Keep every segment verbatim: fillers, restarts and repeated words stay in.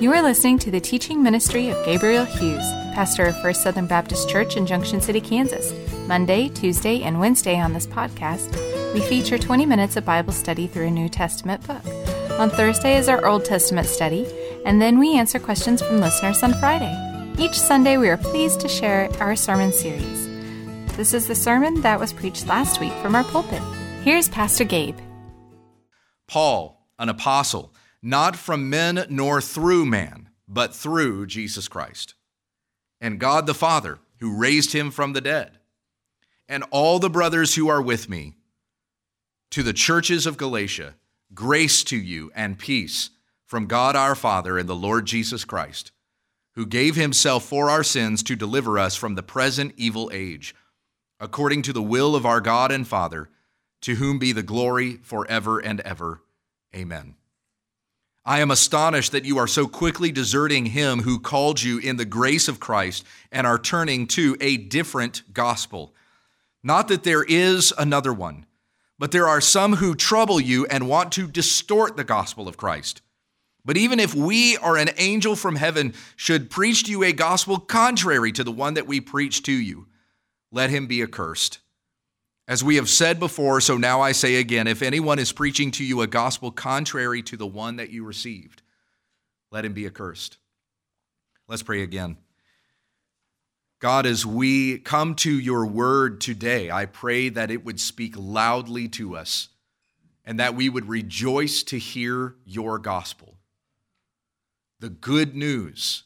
You are listening to the teaching ministry of Gabriel Hughes, pastor of First Southern Baptist Church in Junction City, Kansas. Monday, Tuesday, and Wednesday on this podcast, we feature twenty minutes of Bible study through a New Testament book. On Thursday is our Old Testament study, and then we answer questions from listeners on Friday. Each Sunday, we are pleased to share our sermon series. This is the sermon that was preached last week from our pulpit. Here's Pastor Gabe. Paul, an apostle, not from men nor through man, but through Jesus Christ, and God the Father, who raised him from the dead, and all the brothers who are with me, to the churches of Galatia, grace to you and peace from God our Father and the Lord Jesus Christ, who gave himself for our sins to deliver us from the present evil age, according to the will of our God and Father, to whom be the glory forever and ever. Amen. I am astonished that you are so quickly deserting him who called you in the grace of Christ and are turning to a different gospel. Not that there is another one, but there are some who trouble you and want to distort the gospel of Christ. But even if we or an angel from heaven should preach to you a gospel contrary to the one that we preach to you, let him be accursed. As we have said before, so now I say again, if anyone is preaching to you a gospel contrary to the one that you received, let him be accursed. Let's pray again. God, as we come to your word today, I pray that it would speak loudly to us and that we would rejoice to hear your gospel, the good news,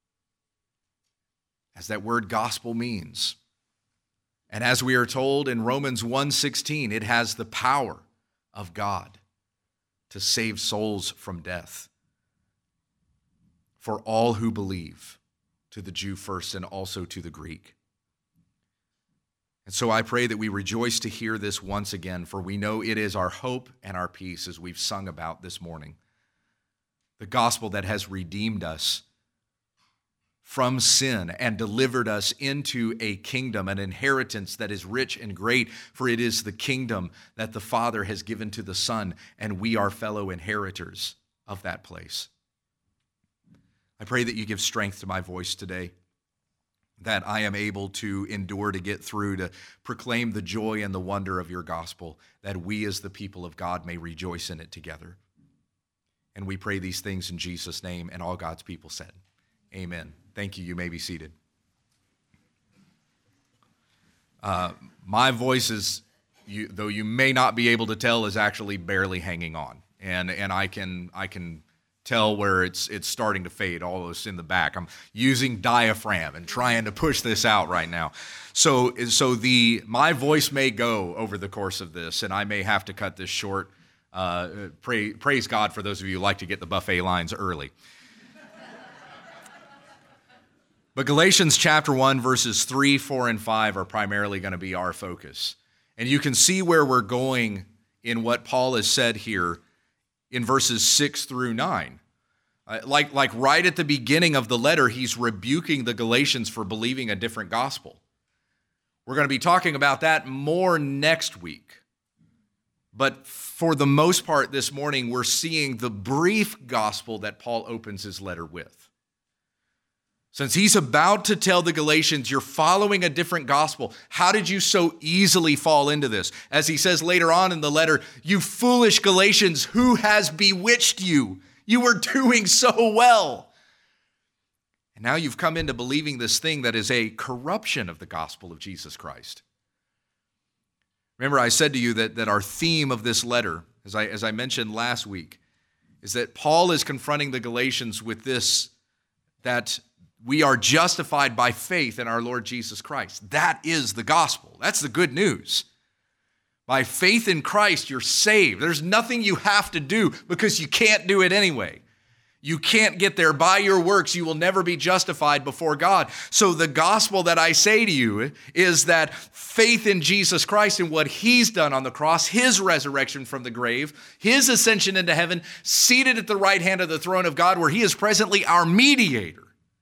as that word gospel means. And as we are told in Romans one sixteen, it has the power of God to save souls from death for all who believe, to the Jew first and also to the Greek. And so I pray that we rejoice to hear this once again, for we know it is our hope and our peace, as we've sung about this morning. The gospel that has redeemed us from sin and delivered us into a kingdom, an inheritance that is rich and great, for it is the kingdom that the Father has given to the Son, and we are fellow inheritors of that place. I pray that you give strength to my voice today, that I am able to endure to get through, to proclaim the joy and the wonder of your gospel, that we as the people of God may rejoice in it together. And we pray these things in Jesus' name, and all God's people said, amen. Thank you. You may be seated. Uh, my voice is, you, though you may not be able to tell, is actually barely hanging on, and and I can I can tell where it's it's starting to fade, almost in the back. I'm using diaphragm and trying to push this out right now. So so the my voice may go over the course of this, and I may have to cut this short. Uh, pray, praise God for those of you who like to get the buffet lines early. But Galatians chapter one, verses three, four, and five are primarily going to be our focus. And you can see where we're going in what Paul has said here in verses six through nine. Uh, like, like right at the beginning of the letter, he's rebuking the Galatians for believing a different gospel. We're going to be talking about that more next week. But for the most part this morning, we're seeing the brief gospel that Paul opens his letter with. Since he's about to tell the Galatians, you're following a different gospel. How did you so easily fall into this? As he says later on in the letter, you foolish Galatians, who has bewitched you? You were doing so well. And now you've come into believing this thing that is a corruption of the gospel of Jesus Christ. Remember, I said to you that, that our theme of this letter, as I, as I mentioned last week, is that Paul is confronting the Galatians with this, that we are justified by faith in our Lord Jesus Christ. That is the gospel. That's the good news. By faith in Christ, you're saved. There's nothing you have to do because you can't do it anyway. You can't get there by your works. You will never be justified before God. So the gospel that I say to you is that faith in Jesus Christ and what he's done on the cross, his resurrection from the grave, his ascension into heaven, seated at the right hand of the throne of God, where he is presently our mediator.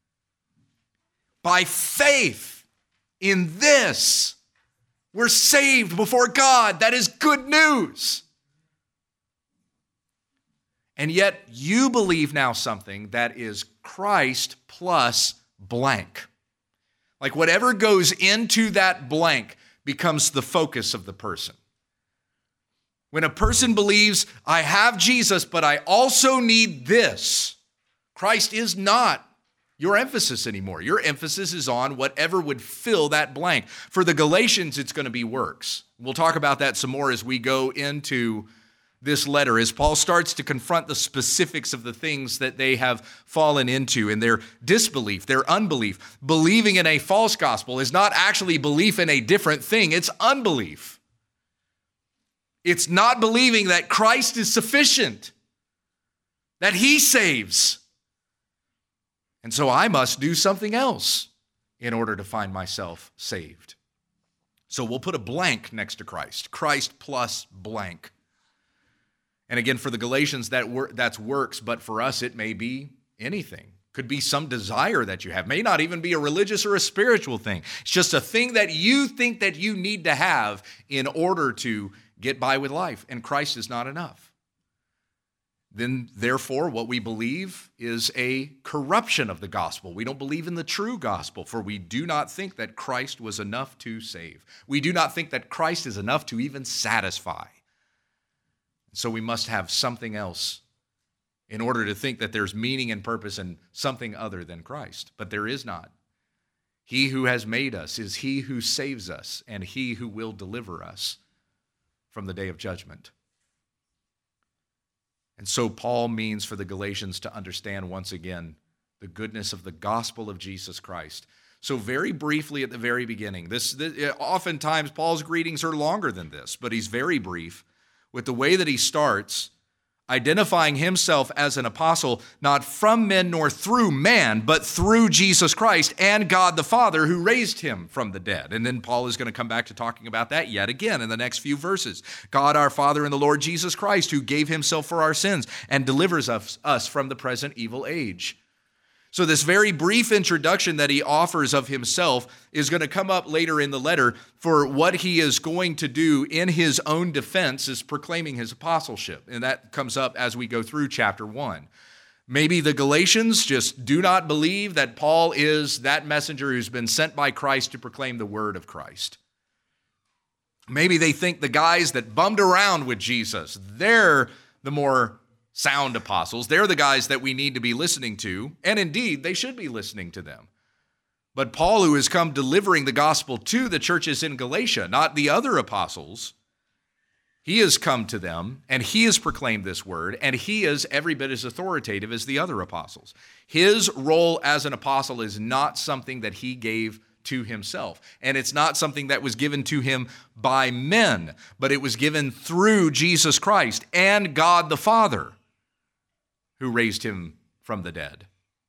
By faith in this, we're saved before God. That is good news. And yet you believe now something that is Christ plus blank. Like whatever goes into that blank becomes the focus of the person. When a person believes, I have Jesus, but I also need this, Christ is not your emphasis anymore. Your emphasis is on whatever would fill that blank. For the Galatians, it's going to be works. We'll talk about that some more as we go into this letter, as Paul starts to confront the specifics of the things that they have fallen into in their disbelief, their unbelief. Believing in a false gospel is not actually belief in a different thing, it's unbelief. It's not believing that Christ is sufficient, that he saves. And so I must do something else in order to find myself saved. So we'll put a blank next to Christ. Christ plus blank. And again, for the Galatians, that wor- that's works, but for us, it may be anything. Could be some desire that you have. May not even be a religious or a spiritual thing. It's just a thing that you think that you need to have in order to get by with life, and Christ is not enough. Then, therefore, what we believe is a corruption of the gospel. We don't believe in the true gospel, for we do not think that Christ was enough to save. We do not think that Christ is enough to even satisfy. So we must have something else in order to think that there's meaning and purpose in something other than Christ. But there is not. He who has made us is he who saves us, and he who will deliver us from the day of judgment. And so Paul means for the Galatians to understand once again the goodness of the gospel of Jesus Christ. So very briefly at the very beginning, this, this oftentimes Paul's greetings are longer than this, but he's very brief with the way that he starts, identifying himself as an apostle, not from men nor through man, but through Jesus Christ and God the Father who raised him from the dead. And then Paul is going to come back to talking about that yet again in the next few verses. God our Father and the Lord Jesus Christ, who gave himself for our sins and delivers us, us from the present evil age. So this very brief introduction that he offers of himself is going to come up later in the letter, for what he is going to do in his own defense is proclaiming his apostleship. And that comes up as we go through chapter one. Maybe the Galatians just do not believe that Paul is that messenger who's been sent by Christ to proclaim the word of Christ. Maybe they think the guys that bummed around with Jesus, they're the more sound apostles. They're the guys that we need to be listening to, and indeed, they should be listening to them. But Paul, who has come delivering the gospel to the churches in Galatia, not the other apostles, he has come to them, and he has proclaimed this word, and he is every bit as authoritative as the other apostles. His role as an apostle is not something that he gave to himself, and it's not something that was given to him by men, but it was given through Jesus Christ and God the Father, who raised him from the dead.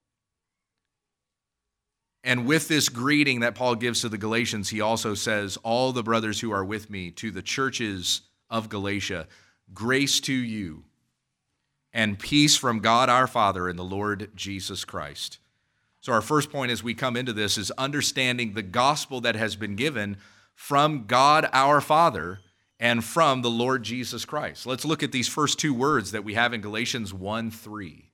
And with this greeting that Paul gives to the Galatians, he also says, all the brothers who are with me to the churches of Galatia, grace to you and peace from God our Father and the Lord Jesus Christ. So our first point as we come into this is understanding the gospel that has been given from God our Father and from the Lord Jesus Christ. Let's look at these first two words that we have in Galatians one three.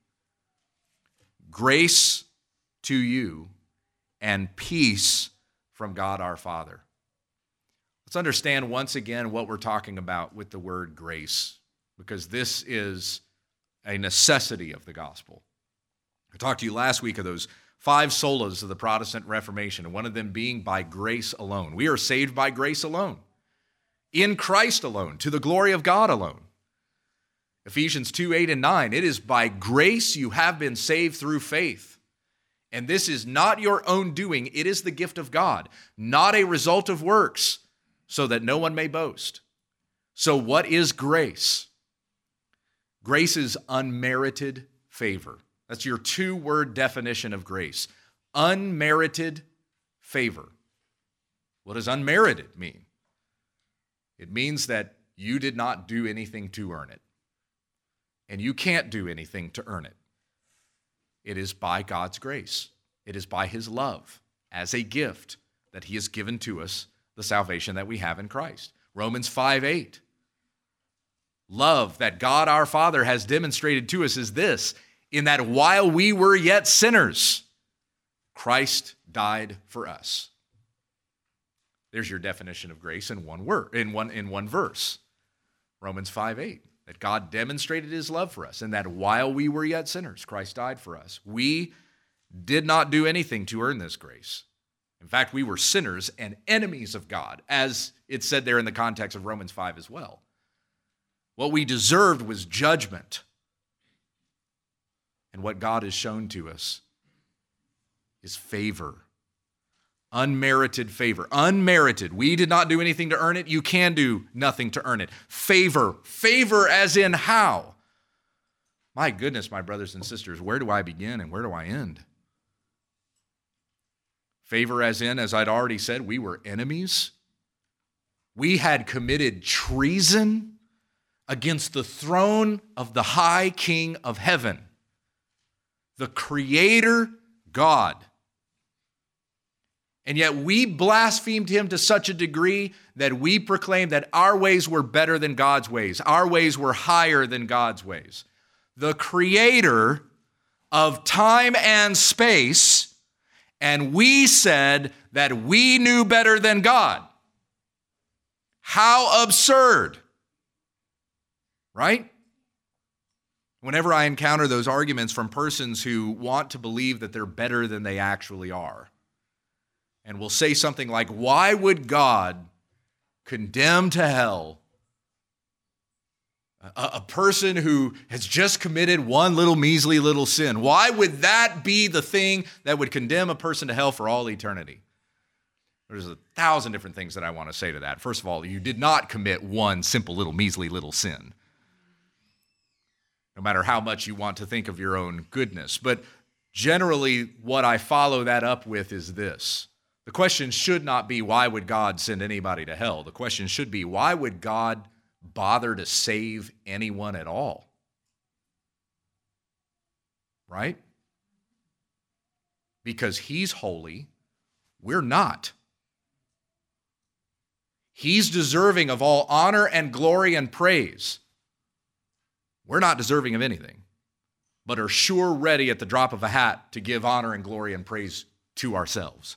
Grace to you and peace from God our Father. Let's understand once again what we're talking about with the word grace, because this is a necessity of the gospel. I talked to you last week of those five solas of the Protestant Reformation, and one of them being by grace alone. We are saved by grace alone, in Christ alone, to the glory of God alone. Ephesians two, eight, and nine, it is by grace you have been saved through faith. And this is not your own doing, it is the gift of God, not a result of works, so that no one may boast. So what is grace? Grace is unmerited favor. That's your two-word definition of grace. Unmerited favor. What does unmerited mean? It means that you did not do anything to earn it. And you can't do anything to earn it. It is by God's grace. It is by his love as a gift that he has given to us the salvation that we have in Christ. Romans five eight. love that God our Father has demonstrated to us is this, in that while we were yet sinners, Christ died for us. There's your definition of grace in one word, in one, in one verse. Romans five eight, that God demonstrated his love for us, and that while we were yet sinners, Christ died for us. We did not do anything to earn this grace. In fact, we were sinners and enemies of God, as it's said there in the context of Romans five as well. What we deserved was judgment. And what God has shown to us is favor. Unmerited favor. Unmerited. We did not do anything to earn it. You can do nothing to earn it. Favor. Favor as in how? My goodness, my brothers and sisters, where do I begin and where do I end? Favor as in, as I'd already said, we were enemies. We had committed treason against the throne of the high King of heaven, the Creator God. And yet we blasphemed him to such a degree that we proclaimed that our ways were better than God's ways. Our ways were higher than God's ways. The Creator of time and space, and we said that we knew better than God. How absurd, right? Whenever I encounter those arguments from persons who want to believe that they're better than they actually are, and will say something like, why would God condemn to hell a, a person who has just committed one little measly little sin? Why would that be the thing that would condemn a person to hell for all eternity? There's a thousand different things that I want to say to that. First of all, you did not commit one simple little measly little sin, no matter how much you want to think of your own goodness. But generally, what I follow that up with is this. The question should not be, why would God send anybody to hell? The question should be, why would God bother to save anyone at all? Right? Because he's holy, we're not. He's deserving of all honor and glory and praise. We're not deserving of anything, but are sure ready at the drop of a hat to give honor and glory and praise to ourselves.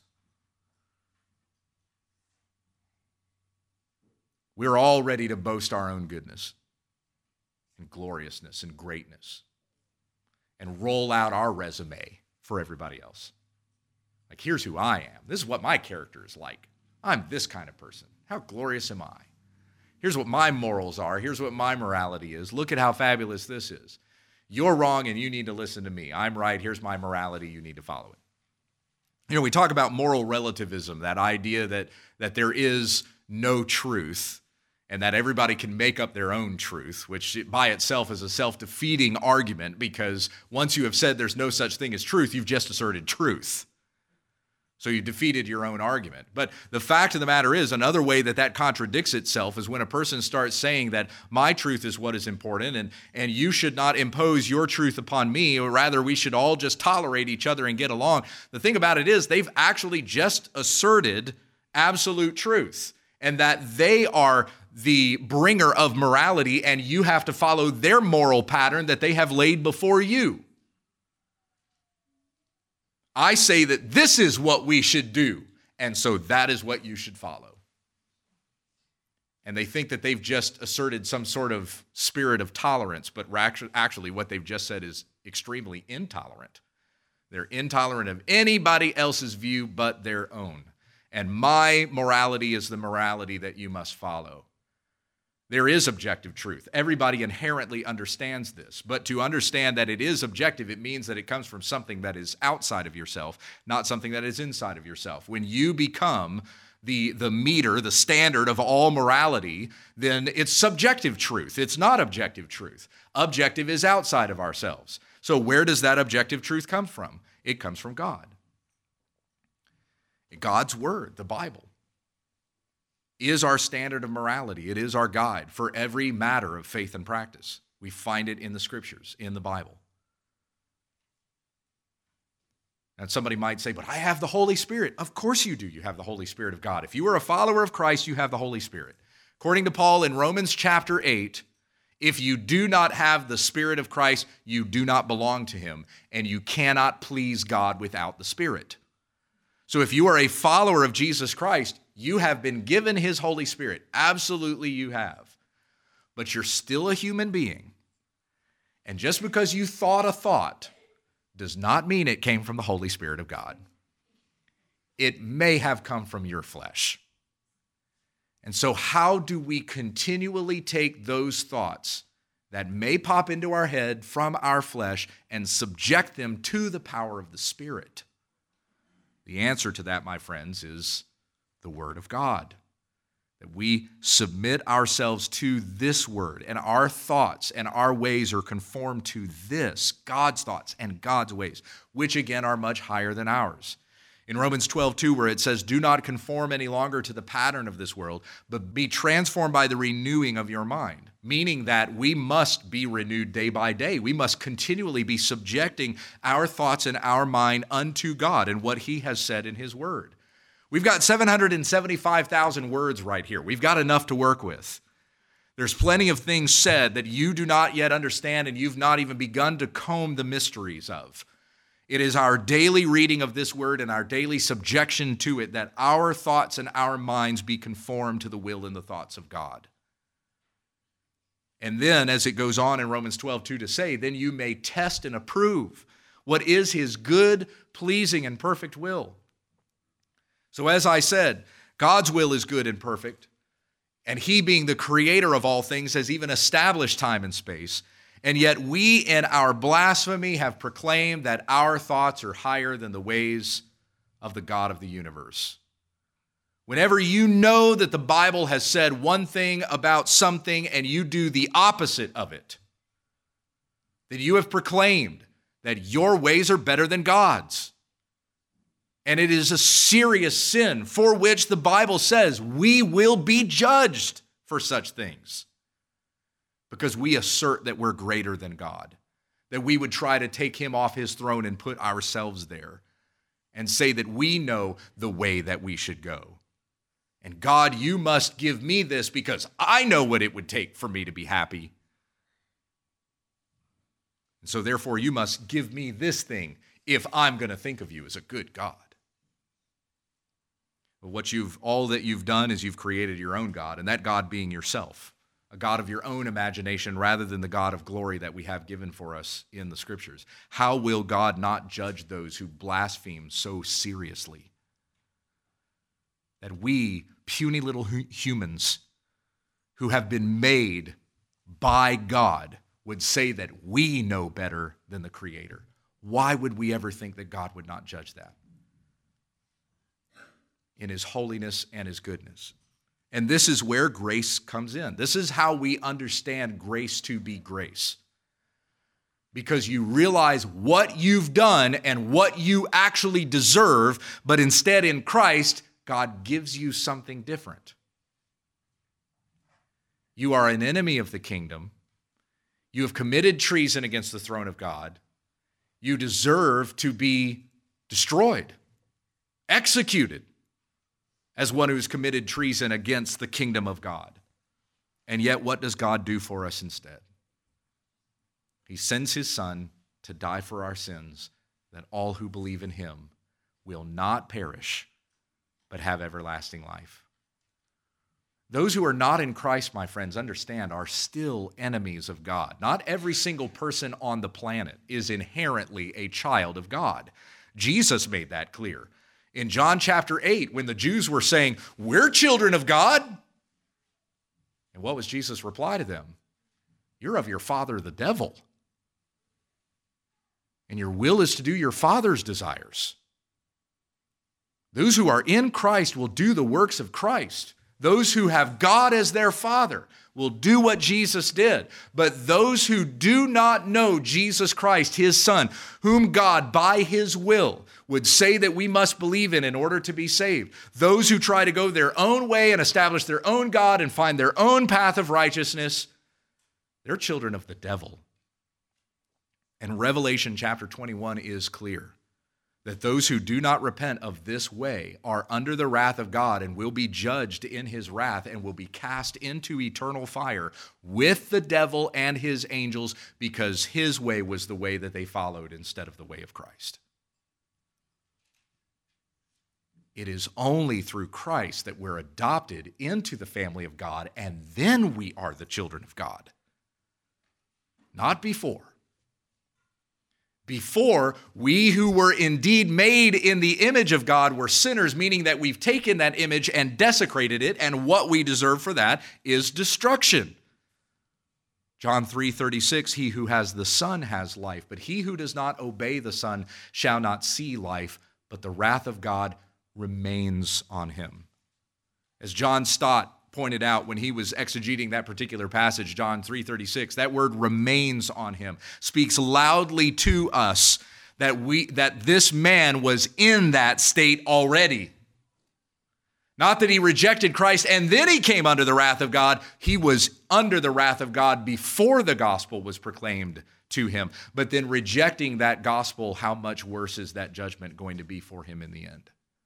We're all ready to boast our own goodness and gloriousness and greatness and roll out our resume for everybody else. Like, here's who I am. This is what my character is like. I'm this kind of person. How glorious am I? Here's what my morals are. Here's what my morality is. Look at how fabulous this is. You're wrong and you need to listen to me. I'm right. Here's my morality. You need to follow it. You know, we talk about moral relativism, that idea that, that there is no truth and that everybody can make up their own truth, which by itself is a self-defeating argument, because once you have said there's no such thing as truth, you've just asserted truth. So you defeated your own argument. But the fact of the matter is, another way that that contradicts itself is when a person starts saying that my truth is what is important and, and you should not impose your truth upon me, or rather we should all just tolerate each other and get along. The thing about it is they've actually just asserted absolute truth, and that they are the bringer of morality and you have to follow their moral pattern that they have laid before you. I say that this is what we should do, and so that is what you should follow. And they think that they've just asserted some sort of spirit of tolerance, but actually what they've just said is extremely intolerant. They're intolerant of anybody else's view but their own. And my morality is the morality that you must follow. There is objective truth. Everybody inherently understands this. But to understand that it is objective, it means that it comes from something that is outside of yourself, not something that is inside of yourself. When you become the, the meter, the standard of all morality, then it's subjective truth. It's not objective truth. Objective is outside of ourselves. So where does that objective truth come from? It comes from God. God's word, the Bible, is our standard of morality. It is our guide for every matter of faith and practice. We find it in the scriptures, in the Bible. And somebody might say, but I have the Holy Spirit. Of course you do. You have the Holy Spirit of God. If you are a follower of Christ, you have the Holy Spirit. According to Paul in Romans chapter eight, If you do not have the Spirit of Christ, you do not belong to him, and you cannot please God without the Spirit. So if you are a follower of Jesus Christ, you have been given his Holy Spirit. Absolutely you have. But you're still a human being. And just because you thought a thought does not mean it came from the Holy Spirit of God. It may have come from your flesh. And so how do we continually take those thoughts that may pop into our head from our flesh and subject them to the power of the Spirit? The answer to that, my friends, is the Word of God. That we submit ourselves to this Word, and our thoughts and our ways are conformed to this, God's thoughts and God's ways, which again are much higher than ours. In Romans twelve two, where it says, do not conform any longer to the pattern of this world, but be transformed by the renewing of your mind. Meaning that we must be renewed day by day. We must continually be subjecting our thoughts and our mind unto God and what he has said in his word. We've got seven hundred seventy-five thousand words right here. We've got enough to work with. There's plenty of things said that you do not yet understand and you've not even begun to comb the mysteries of. It is our daily reading of this word and our daily subjection to it that our thoughts and our minds be conformed to the will and the thoughts of God. And then, as it goes on in Romans twelve two to say, then you may test and approve what is his good, pleasing, and perfect will. So as I said, God's will is good and perfect, and he, being the creator of all things, has even established time and space. And yet we in our blasphemy have proclaimed that our thoughts are higher than the ways of the God of the universe. Whenever you know that the Bible has said one thing about something and you do the opposite of it, then you have proclaimed that your ways are better than God's. And it is a serious sin for which the Bible says we will be judged for such things. Because we assert that we're greater than God, that we would try to take him off his throne and put ourselves there and say that we know the way that we should go. And God, you must give me this because I know what it would take for me to be happy. And so therefore you must give me this thing if I'm going to think of you as a good God. But what you've, all that you've done is you've created your own God, and that God being yourself. A God of your own imagination rather than the God of glory that we have given for us in the Scriptures. How will God not judge those who blaspheme so seriously? That we, puny little humans who have been made by God, would say that we know better than the Creator. Why would we ever think that God would not judge that? In his holiness and his goodness. And this is where grace comes in. This is how we understand grace to be grace. Because you realize what you've done and what you actually deserve, but instead in Christ, God gives you something different. You are an enemy of the kingdom. You have committed treason against the throne of God. You deserve to be destroyed, executed, as one who's committed treason against the kingdom of God. And yet, what does God do for us instead? He sends his Son to die for our sins, that all who believe in him will not perish, but have everlasting life. Those who are not in Christ, my friends, understand, are still enemies of God. Not every single person on the planet is inherently a child of God. Jesus made that clear. In John chapter eight, when the Jews were saying, we're children of God. And what was Jesus' reply to them? You're of your father, the devil. And your will is to do your father's desires. Those who are in Christ will do the works of Christ. Those who have God as their Father will do what Jesus did. But those who do not know Jesus Christ, his Son, whom God, by his will, would say that we must believe in in order to be saved, those who try to go their own way and establish their own God and find their own path of righteousness, they're children of the devil. And Revelation chapter twenty-one is clear that those who do not repent of this way are under the wrath of God and will be judged in his wrath and will be cast into eternal fire with the devil and his angels, because his way was the way that they followed instead of the way of Christ. It is only through Christ that we're adopted into the family of God, and then we are the children of God. Not before. Before, we who were indeed made in the image of God were sinners, meaning that we've taken that image and desecrated it, and what we deserve for that is destruction. John three thirty-six, he who has the Son has life, but he who does not obey the Son shall not see life, but the wrath of God remains on him. As John Stott pointed out when he was exegeting that particular passage, John three thirty-six, that word remains on him, speaks loudly to us that we that this man was in that state already. Not that he rejected Christ and then he came under the wrath of God. He was under the wrath of God before the gospel was proclaimed to him. But then rejecting that gospel, how much worse is that judgment going to be for him in the end?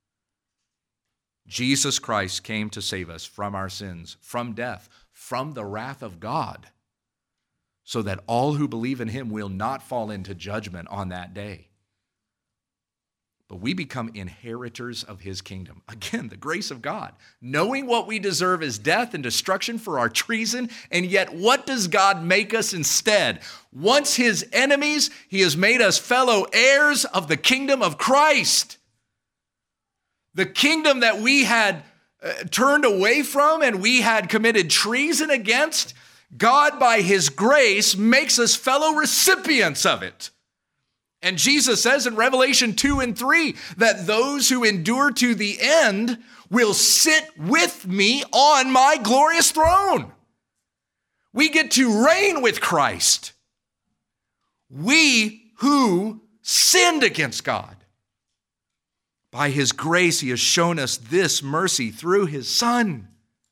Jesus Christ came to save us from our sins, from death, from the wrath of God, so that all who believe in him will not fall into judgment on that day. But we become inheritors of his kingdom. Again, the grace of God. Knowing what we deserve is death and destruction for our treason, and yet what does God make us instead? Once his enemies, he has made us fellow heirs of the kingdom of Christ. The kingdom that we had uh, turned away from and we had committed treason against, God, by his grace, makes us fellow recipients of it. And Jesus says in Revelation two and three that those who endure to the end will sit with me on my glorious throne. We get to reign with Christ. We who sinned against God. By his grace, he has shown us this mercy through his Son,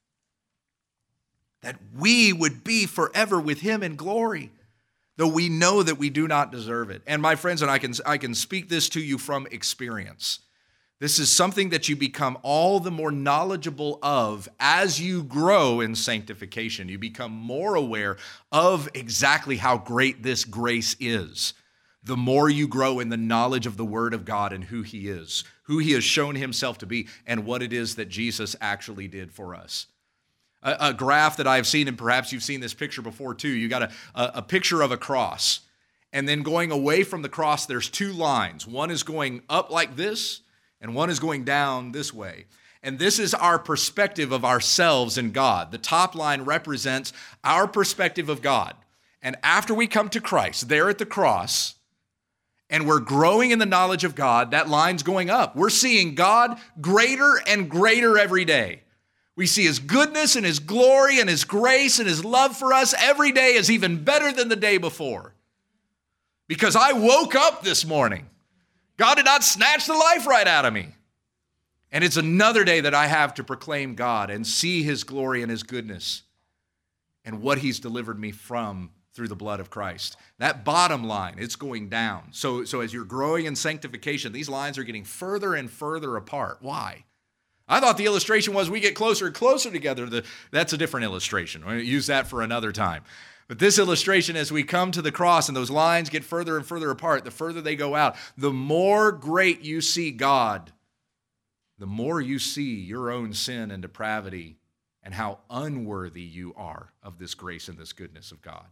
that we would be forever with him in glory, though we know that we do not deserve it. And my friends, and I can, I can speak this to you from experience. This is something that you become all the more knowledgeable of as you grow in sanctification. You become more aware of exactly how great this grace is. The more you grow in the knowledge of the Word of God and who he is, who he has shown himself to be, and what it is that Jesus actually did for us. A, a graph that I've seen, and perhaps you've seen this picture before too, you got a, a, a picture of a cross, and then going away from the cross, there's two lines. One is going up like this, and one is going down this way. And this is our perspective of ourselves and God. The top line represents our perspective of God. And after we come to Christ, there at the cross, and we're growing in the knowledge of God, that line's going up. We're seeing God greater and greater every day. We see his goodness and his glory and his grace and his love for us every day is even better than the day before. Because I woke up this morning. God did not snatch the life right out of me. And it's another day that I have to proclaim God and see his glory and his goodness and what he's delivered me from through the blood of Christ. That bottom line, it's going down. So, so as you're growing in sanctification, these lines are getting further and further apart. Why? I thought the illustration was we get closer and closer together. The, that's a different illustration. We're going to use that for another time. But this illustration, as we come to the cross and those lines get further and further apart, the further they go out, the more great you see God, the more you see your own sin and depravity and how unworthy you are of this grace and this goodness of God.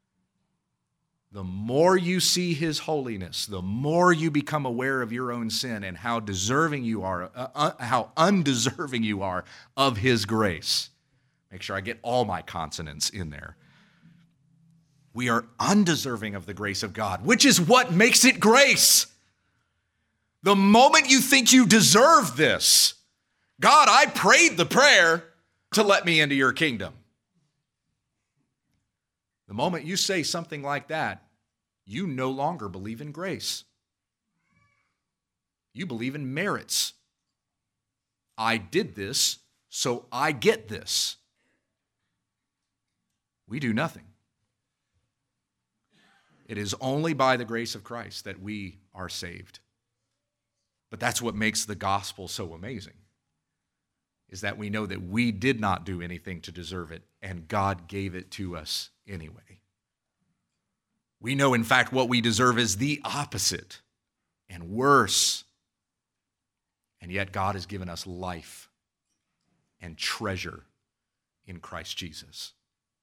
The more you see his holiness, the more you become aware of your own sin and how deserving you are, uh, uh, how undeserving you are of his grace. Make sure I get all my consonants in there. We are undeserving of the grace of God, which is what makes it grace. The moment you think you deserve this, God, I prayed the prayer to let me into your kingdom. The moment you say something like that, you no longer believe in grace. You believe in merits. I did this, so I get this. We do nothing. It is only by the grace of Christ that we are saved. But that's what makes the gospel so amazing, is that we know that we did not do anything to deserve it, and God gave it to us anyway. We know, in fact, what we deserve is the opposite and worse. And yet God has given us life and treasure in Christ Jesus.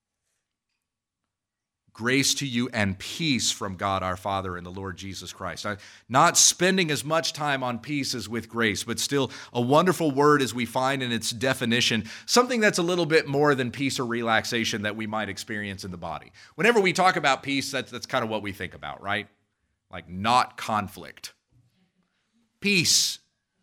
Grace to you and peace from God our Father and the Lord Jesus Christ. I'm not spending as much time on peace as with grace, but still a wonderful word as we find in its definition, something that's a little bit more than peace or relaxation that we might experience in the body. Whenever we talk about peace, that's, that's kind of what we think about, right? Like not conflict. Peace.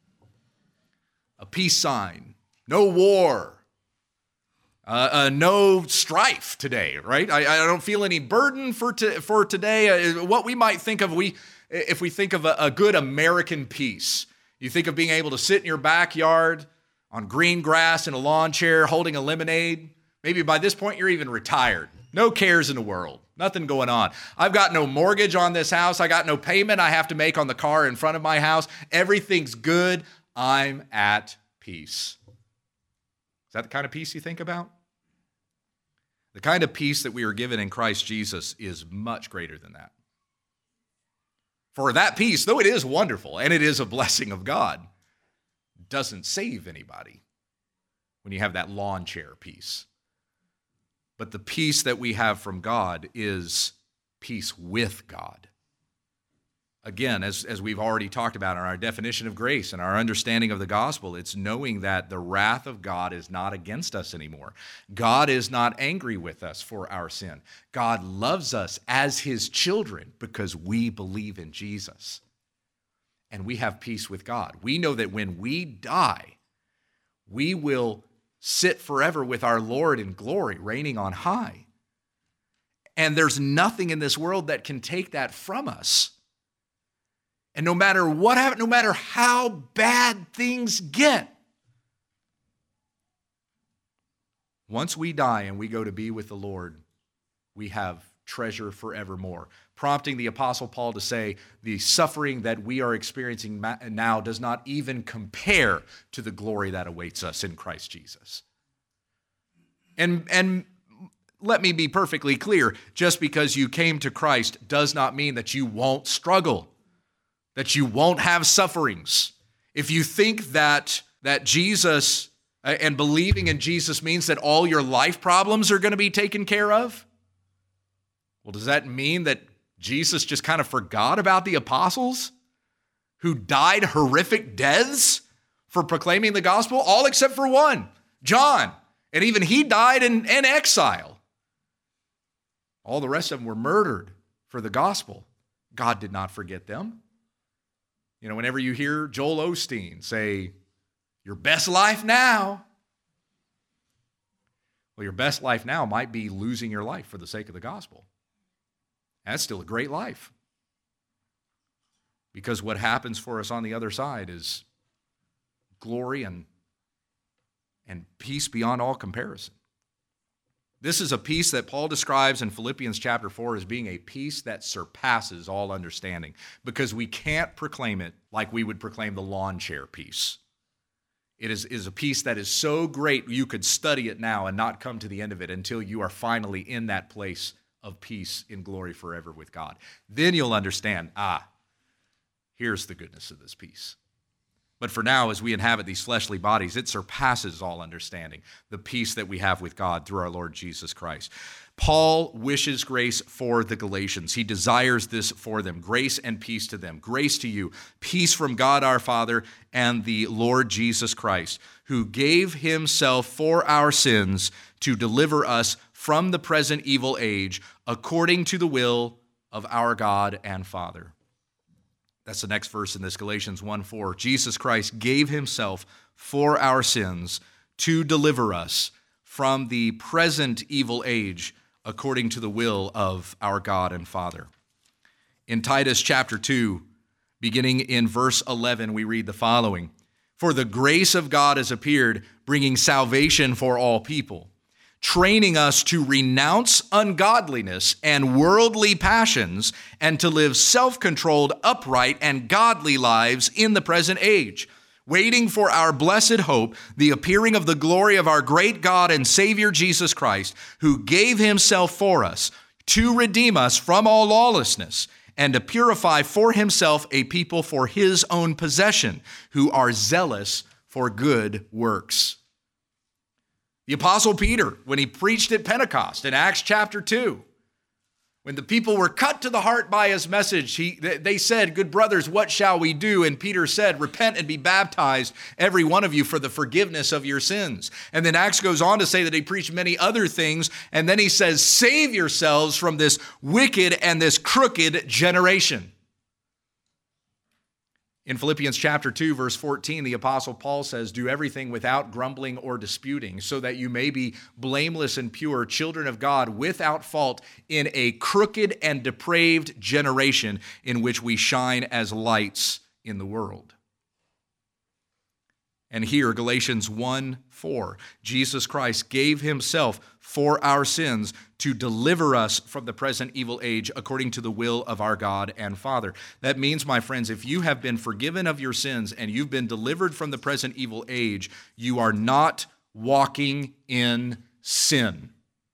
A peace sign. No war. Uh, uh, no strife today, right? I, I don't feel any burden for to, for today. Uh, what we might think of, we if we think of a, a good American peace, you think of being able to sit in your backyard on green grass in a lawn chair, holding a lemonade. Maybe by this point you're even retired. No cares in the world. Nothing going on. I've got no mortgage on this house. I got no payment I have to make on the car in front of my house. Everything's good. I'm at peace. Is that the kind of peace you think about? The kind of peace that we are given in Christ Jesus is much greater than that. For that peace, though it is wonderful and it is a blessing of God, doesn't save anybody when you have that lawn chair peace. But the peace that we have from God is peace with God. Again, as, as we've already talked about in our definition of grace and our understanding of the gospel, it's knowing that the wrath of God is not against us anymore. God is not angry with us for our sin. God loves us as his children because we believe in Jesus. And we have peace with God. We know that when we die, we will sit forever with our Lord in glory, reigning on high. And there's nothing in this world that can take that from us. And no matter what happens, no matter how bad things get, once we die and we go to be with the Lord, we have treasure forevermore. Prompting the Apostle Paul to say, the suffering that we are experiencing now does not even compare to the glory that awaits us in Christ Jesus. And, and let me be perfectly clear, just because you came to Christ does not mean that you won't struggle, that you won't have sufferings. If you think that, that Jesus and believing in Jesus means that all your life problems are going to be taken care of, well, does that mean that Jesus just kind of forgot about the apostles who died horrific deaths for proclaiming the gospel? All except for one, John. And even he died in, in exile. All the rest of them were murdered for the gospel. God did not forget them. You know, whenever you hear Joel Osteen say, your best life now, well, your best life now might be losing your life for the sake of the gospel. That's still a great life. Because what happens for us on the other side is glory and, and peace beyond all comparison. This is a peace that Paul describes in Philippians chapter four as being a peace that surpasses all understanding, because we can't proclaim it like we would proclaim the lawn chair peace. It is, is a peace that is so great you could study it now and not come to the end of it until you are finally in that place of peace in glory forever with God. Then you'll understand, ah, here's the goodness of this peace. But for now, as we inhabit these fleshly bodies, it surpasses all understanding, the peace that we have with God through our Lord Jesus Christ. Paul wishes grace for the Galatians. He desires this for them, grace and peace to them. Grace to you, peace from God our Father and the Lord Jesus Christ, who gave himself for our sins to deliver us from the present evil age, according to the will of our God and Father. That's the next verse in this, Galatians one four. Jesus Christ gave himself for our sins to deliver us from the present evil age, according to the will of our God and Father. In Titus chapter two, beginning in verse eleven, we read the following. For the grace of God has appeared, bringing salvation for all people, training us to renounce ungodliness and worldly passions and to live self-controlled, upright, and godly lives in the present age, waiting for our blessed hope, the appearing of the glory of our great God and Savior Jesus Christ, who gave himself for us to redeem us from all lawlessness and to purify for himself a people for his own possession, who are zealous for good works. The Apostle Peter, when he preached at Pentecost in Acts chapter two, when the people were cut to the heart by his message, he, they said, "Good brothers, what shall we do?" And Peter said, "Repent and be baptized, every one of you, for the forgiveness of your sins." And then Acts goes on to say that he preached many other things. And then he says, "Save yourselves from this wicked and this crooked generation." In Philippians chapter two, verse fourteen, the Apostle Paul says, "Do everything without grumbling or disputing, so that you may be blameless and pure, children of God, without fault, in a crooked and depraved generation in which we shine as lights in the world." And here, Galatians one four, Jesus Christ gave himself for our sins to deliver us from the present evil age according to the will of our God and Father. That means, my friends, if you have been forgiven of your sins and you've been delivered from the present evil age, you are not walking in sin.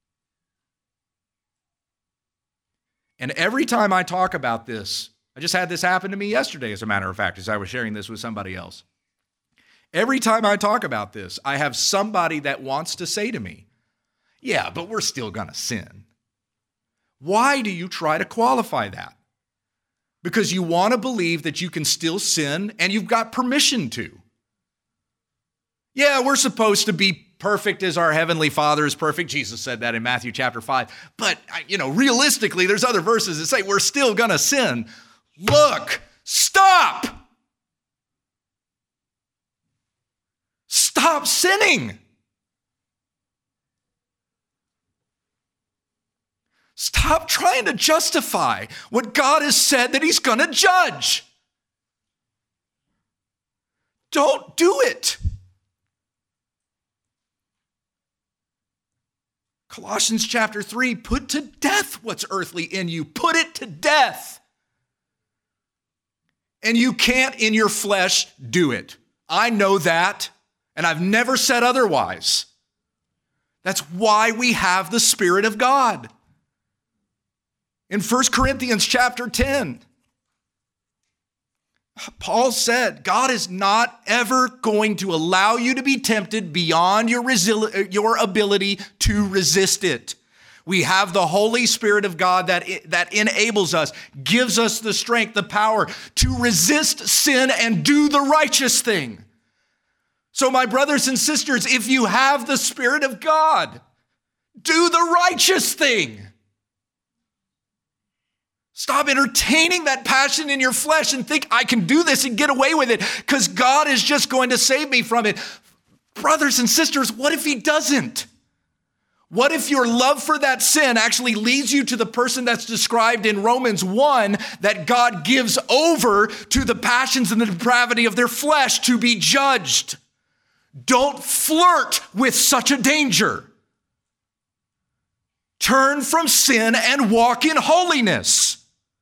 And every time I talk about this, I just had this happen to me yesterday, as a matter of fact, as I was sharing this with somebody else. Every time I talk about this, I have somebody that wants to say to me, "Yeah, but we're still going to sin." Why do you try to qualify that? Because you want to believe that you can still sin and you've got permission to. Yeah, we're supposed to be perfect as our Heavenly Father is perfect. Jesus said that in Matthew chapter five. But, you know, realistically, there's other verses that say we're still going to sin. Look, stop! Stop sinning. Stop trying to justify what God has said that he's going to judge. Don't do it. Colossians chapter three, put to death what's earthly in you. Put it to death. And you can't in your flesh do it. I know that. And I've never said otherwise. That's why we have the Spirit of God. In First Corinthians chapter ten, Paul said, God is not ever going to allow you to be tempted beyond your, resi- your ability to resist it. We have the Holy Spirit of God that, that enables us, gives us the strength, the power to resist sin and do the righteous thing. So my brothers and sisters, if you have the Spirit of God, do the righteous thing. Stop entertaining that passion in your flesh and think, I can do this and get away with it because God is just going to save me from it. Brothers and sisters, what if he doesn't? What if your love for that sin actually leads you to the person that's described in Romans one, that God gives over to the passions and the depravity of their flesh to be judged? Don't flirt with such a danger. Turn from sin and walk in holiness.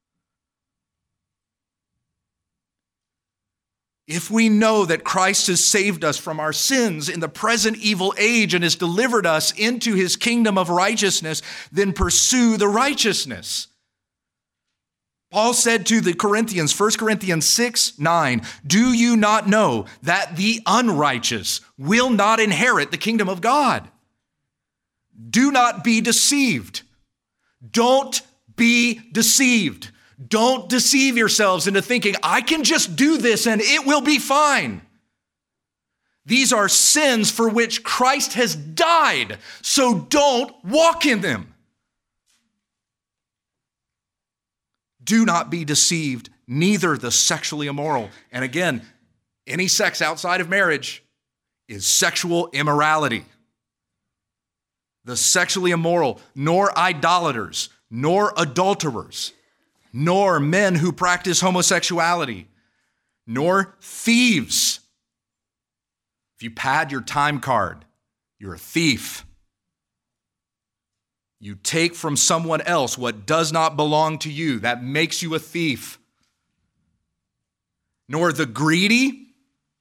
If we know that Christ has saved us from our sins in the present evil age and has delivered us into his kingdom of righteousness, then pursue the righteousness. Paul said to the Corinthians, First Corinthians six nine, do you not know that the unrighteous will not inherit the kingdom of God? Do not be deceived. Don't be deceived. Don't deceive yourselves into thinking, I can just do this and it will be fine. These are sins for which Christ has died, so don't walk in them. Do not be deceived, neither the sexually immoral. And again, any sex outside of marriage is sexual immorality. The sexually immoral, nor idolaters, nor adulterers, nor men who practice homosexuality, nor thieves. If you pad your time card, you're a thief. You take from someone else what does not belong to you. That makes you a thief. Nor the greedy,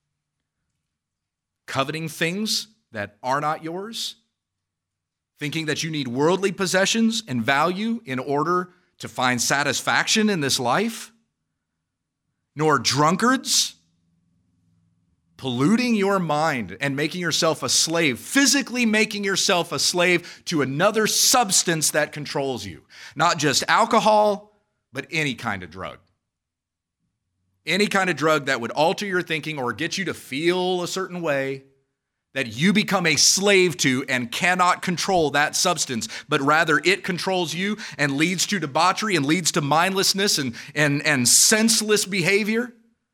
coveting things that are not yours, thinking that you need worldly possessions and value in order to find satisfaction in this life. Nor drunkards, polluting your mind and making yourself a slave, physically making yourself a slave to another substance that controls you. Not just alcohol, but any kind of drug. Any kind of drug that would alter your thinking or get you to feel a certain way, that you become a slave to and cannot control that substance, but rather it controls you and leads to debauchery and leads to mindlessness and, and, and senseless behavior.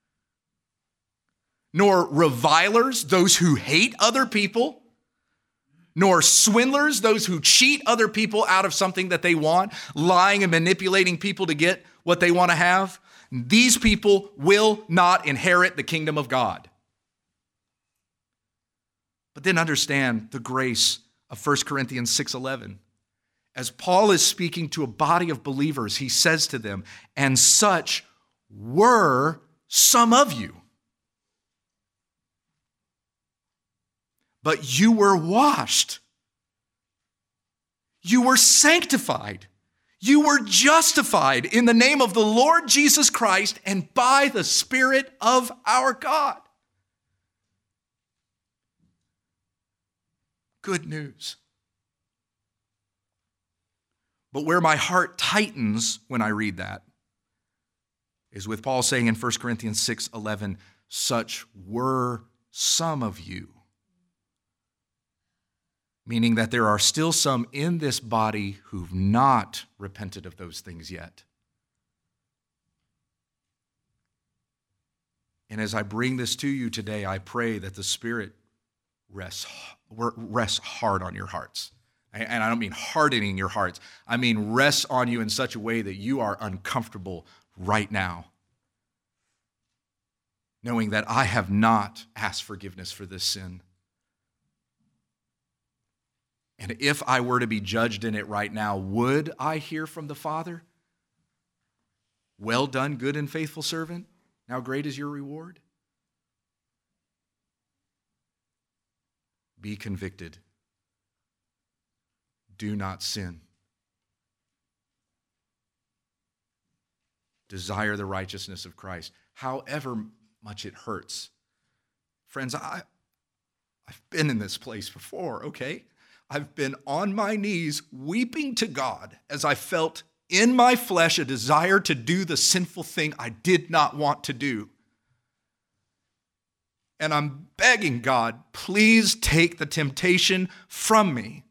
Nor revilers, those who hate other people, nor swindlers, those who cheat other people out of something that they want, lying and manipulating people to get what they want to have. These people will not inherit the kingdom of God. But then understand the grace of First Corinthians six eleven. As Paul is speaking to a body of believers, he says to them, and such were some of you. But you were washed. You were sanctified. You were justified in the name of the Lord Jesus Christ and by the Spirit of our God. Good news. But where my heart tightens when I read that is with Paul saying in First Corinthians six eleven, such were some of you. Meaning that there are still some in this body who've not repented of those things yet. And as I bring this to you today, I pray that the Spirit rests, rests hard on your hearts. And I don't mean hardening your hearts. I mean rests on you in such a way that you are uncomfortable right now, knowing that I have not asked forgiveness for this sin. And if I were to be judged in it right now, would I hear from the Father? Well done, good and faithful servant. How great is your reward? Be convicted. Do not sin. Desire the righteousness of Christ, however much it hurts. Friends, I, I've been in this place before, okay? I've been on my knees weeping to God as I felt in my flesh a desire to do the sinful thing I did not want to do. And I'm begging God, please take the temptation from me.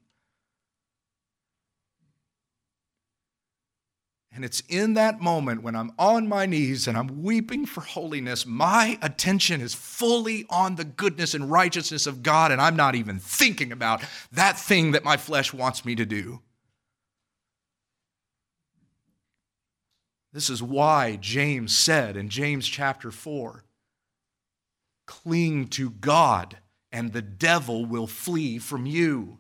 And it's in that moment when I'm on my knees and I'm weeping for holiness, my attention is fully on the goodness and righteousness of God, and I'm not even thinking about that thing that my flesh wants me to do. This is why James said in James chapter four, cling to God and the devil will flee from you.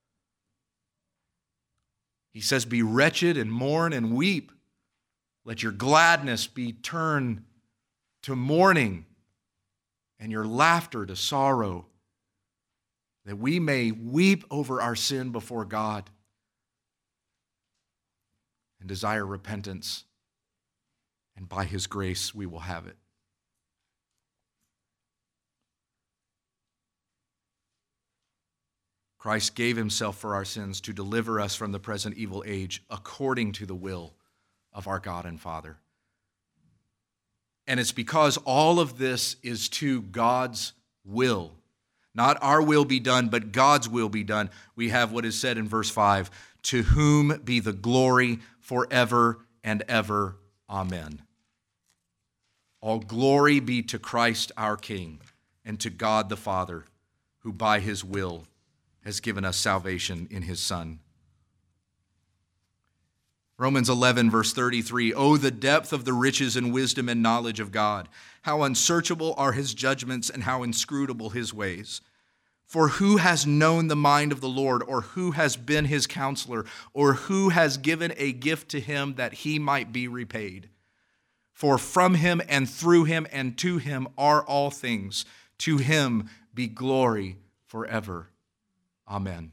He says, be wretched and mourn and weep. Let your gladness be turned to mourning and your laughter to sorrow, that we may weep over our sin before God and desire repentance, and by His grace we will have it. Christ gave Himself for our sins to deliver us from the present evil age according to the will of our God and Father. And it's because all of this is to God's will. Not our will be done, but God's will be done. We have what is said in verse five, to whom be the glory forever and ever. Amen. All glory be to Christ our King and to God the Father, who by His will has given us salvation in His Son. Romans eleven, verse thirty-three, oh, the depth of the riches and wisdom and knowledge of God! How unsearchable are His judgments and how inscrutable His ways! For who has known the mind of the Lord, or who has been his counselor, or who has given a gift to him that he might be repaid? For from him and through him and to him are all things. To him be glory forever. Amen.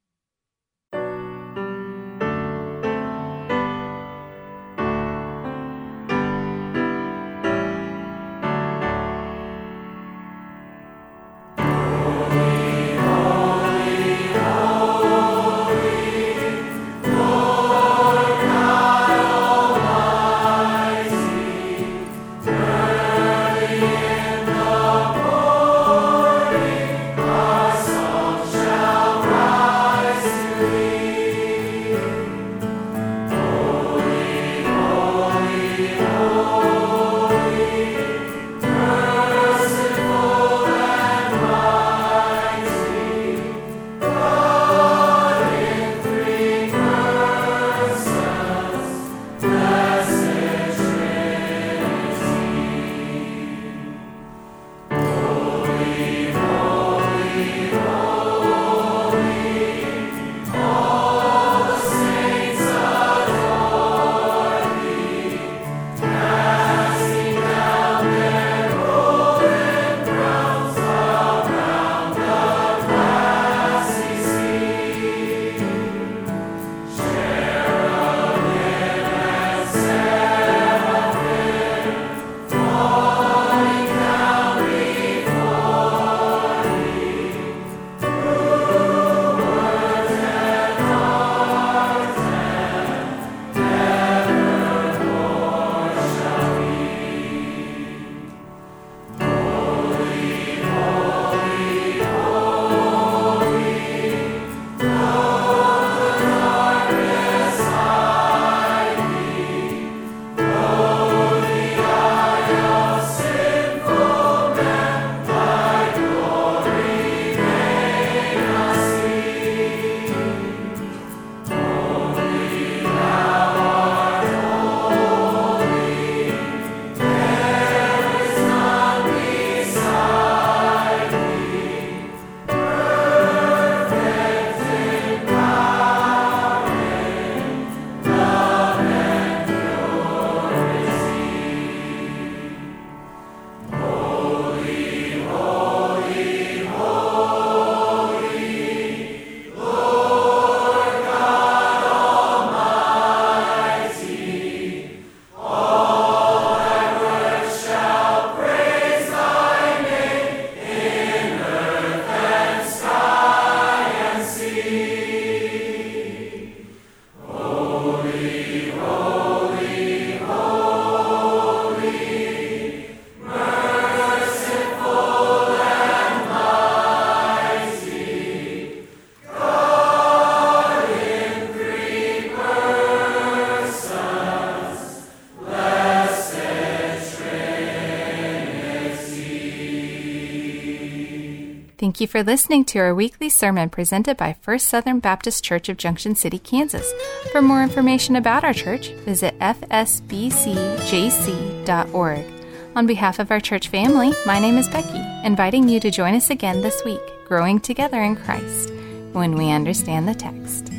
Thank you for listening to our weekly sermon presented by First Southern Baptist Church of Junction City, Kansas. For more information about our church, visit f s b c j c dot org. On behalf of our church family, my name is Becky, inviting you to join us again this week, growing together in Christ, when we understand the text.